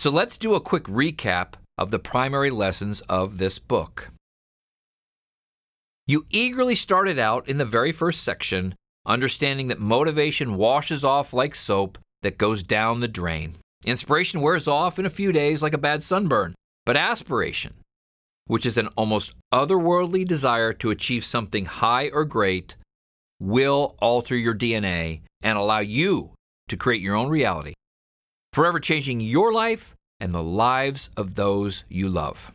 So let's do a quick recap of the primary lessons of this book. You eagerly started out in the very first section, understanding that motivation washes off like soap that goes down the drain. Inspiration wears off in a few days like a bad sunburn, but aspiration, which is an almost otherworldly desire to achieve something high or great, will alter your DNA and allow you to create your own reality, forever changing your life and the lives of those you love.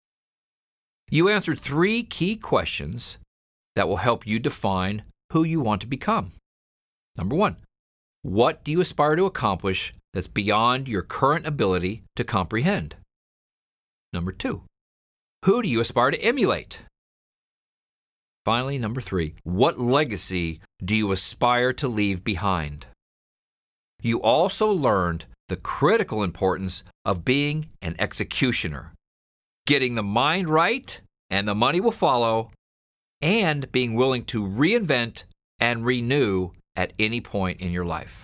You answered 3 key questions that will help you define who you want to become. Number 1, what do you aspire to accomplish that's beyond your current ability to comprehend? Number 2, who do you aspire to emulate? Finally, number 3, what legacy do you aspire to leave behind? You also learned the critical importance of being an executioner, getting the mind right and the money will follow, and being willing to reinvent and renew at any point in your life.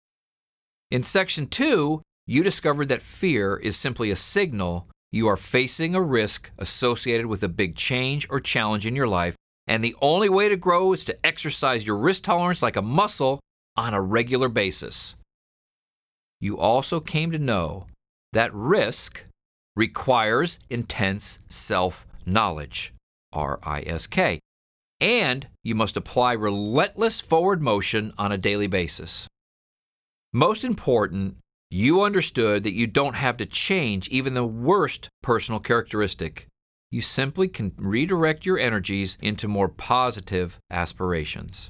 In Section 2, you discovered that fear is simply a signal you are facing a risk associated with a big change or challenge in your life, and the only way to grow is to exercise your risk tolerance like a muscle on a regular basis. You also came to know that risk requires intense self-knowledge, RISK, and you must apply relentless forward motion on a daily basis. Most important, you understood that you don't have to change even the worst personal characteristic. You simply can redirect your energies into more positive aspirations.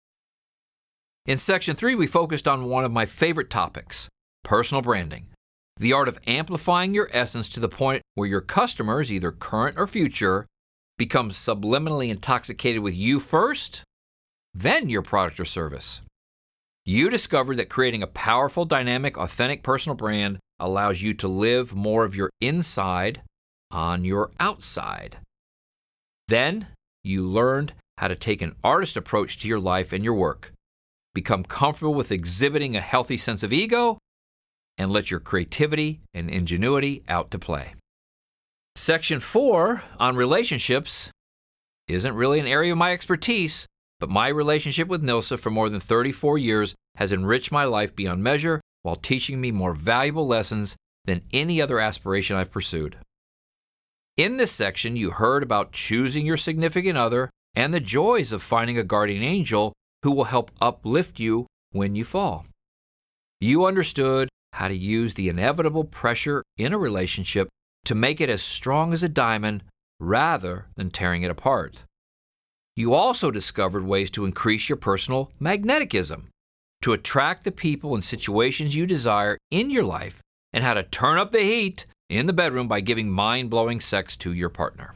In Section 3, we focused on one of my favorite topics, personal branding, the art of amplifying your essence to the point where your customers, either current or future, become subliminally intoxicated with you first, then your product or service. You discovered that creating a powerful, dynamic, authentic personal brand allows you to live more of your inside on your outside. Then you learned how to take an artist approach to your life and your work, become comfortable with exhibiting a healthy sense of ego, and let your creativity and ingenuity out to play. Section 4 on relationships isn't really an area of my expertise, but my relationship with Nilsa for more than 34 years has enriched my life beyond measure while teaching me more valuable lessons than any other aspiration I've pursued. In this section, you heard about choosing your significant other and the joys of finding a guardian angel who will help uplift you when you fall. You understood how to use the inevitable pressure in a relationship to make it as strong as a diamond rather than tearing it apart. You also discovered ways to increase your personal magnetism, to attract the people and situations you desire in your life, and how to turn up the heat in the bedroom by giving mind-blowing sex to your partner.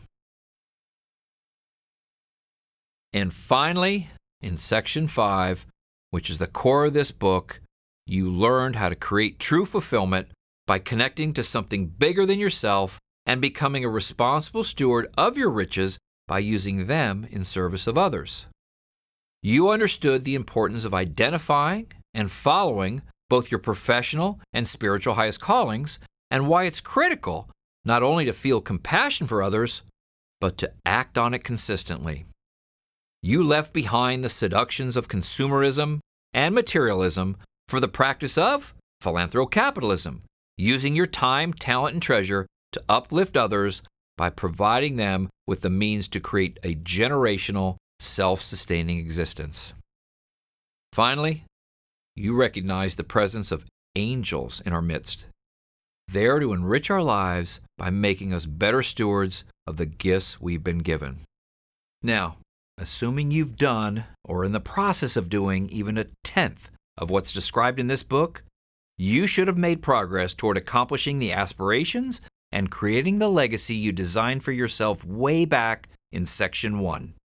And finally, in Section 5, which is the core of this book, you learned how to create true fulfillment by connecting to something bigger than yourself and becoming a responsible steward of your riches by using them in service of others. You understood the importance of identifying and following both your professional and spiritual highest callings, and why it's critical not only to feel compassion for others, but to act on it consistently. You left behind the seductions of consumerism and materialism for the practice of philanthrocapitalism, using your time, talent, and treasure to uplift others by providing them with the means to create a generational, self-sustaining existence. Finally, you recognize the presence of angels in our midst, there to enrich our lives by making us better stewards of the gifts we've been given. Now, assuming you've done, or in the process of doing, even 1/10 of what's described in this book, you should have made progress toward accomplishing the aspirations and creating the legacy you designed for yourself way back in Section 1.